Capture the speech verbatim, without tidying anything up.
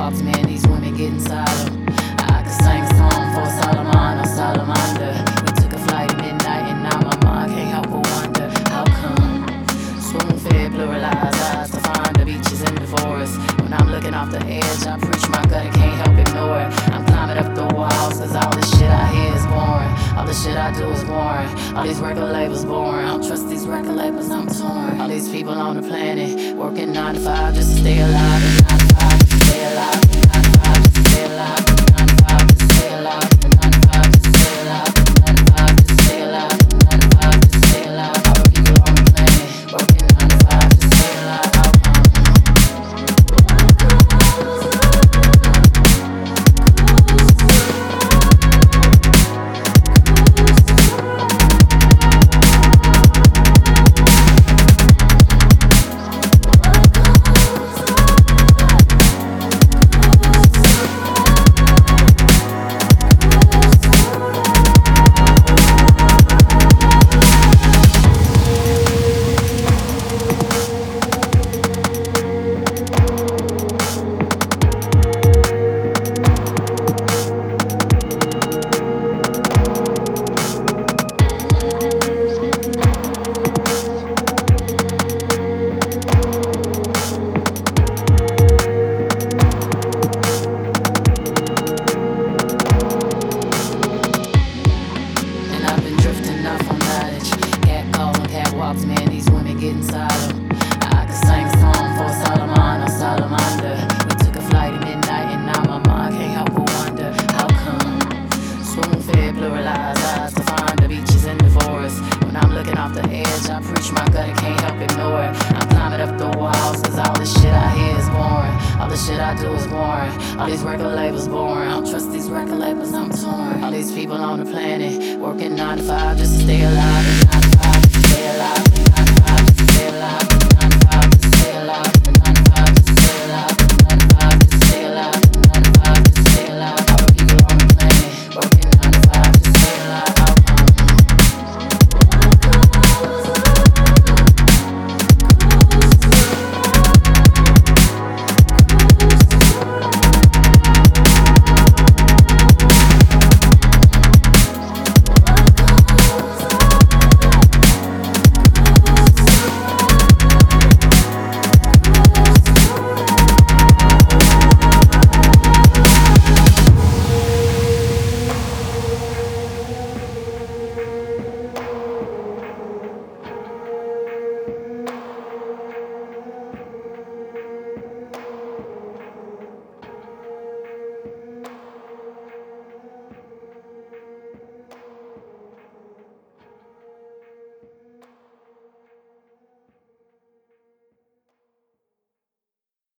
catwalks, man, these women get inside them. I could sing a song for Solomon or Salamander. We took a flight at midnight and now my mind can't help but wonder how come. Spoon-fed, pluralized eyes to find the beaches in the forest. When I'm looking off the edge, I preach my gut, I can't help ignore it. I'm climbing up the walls, cause all this shit I hear is boring. All the shit I do is boring. All these record labels boring. I don't trust these record labels, I'm torn. All these people on the planet working nine to five just to stay alive. And nine to five just to stay alive. And nine to five just to stay alive. And nine to five just to stay alive. And nine to five just to stay alive. And nine to five just to stay alive. And nine to five just to stay alive. All the people on the planet working nine to five just to stay alive. How come? Man, these women get inside them. I could sing a song for Solomon or Salamander. We took a flight at midnight and now my mind can't help but wonder how come. Spoon-fed, pluralized eyes to find the beaches in the forest. When I'm looking off the edge, I preach my gut, I can't help ignore it. I'm climbing up the walls, cause all this shit I hear is boring. All the shit I do is boring. All these record labels boring. I don't trust these record labels, I'm torn. All these people on the planet working nine to five just to stay alive. And nine to five just to stay alive.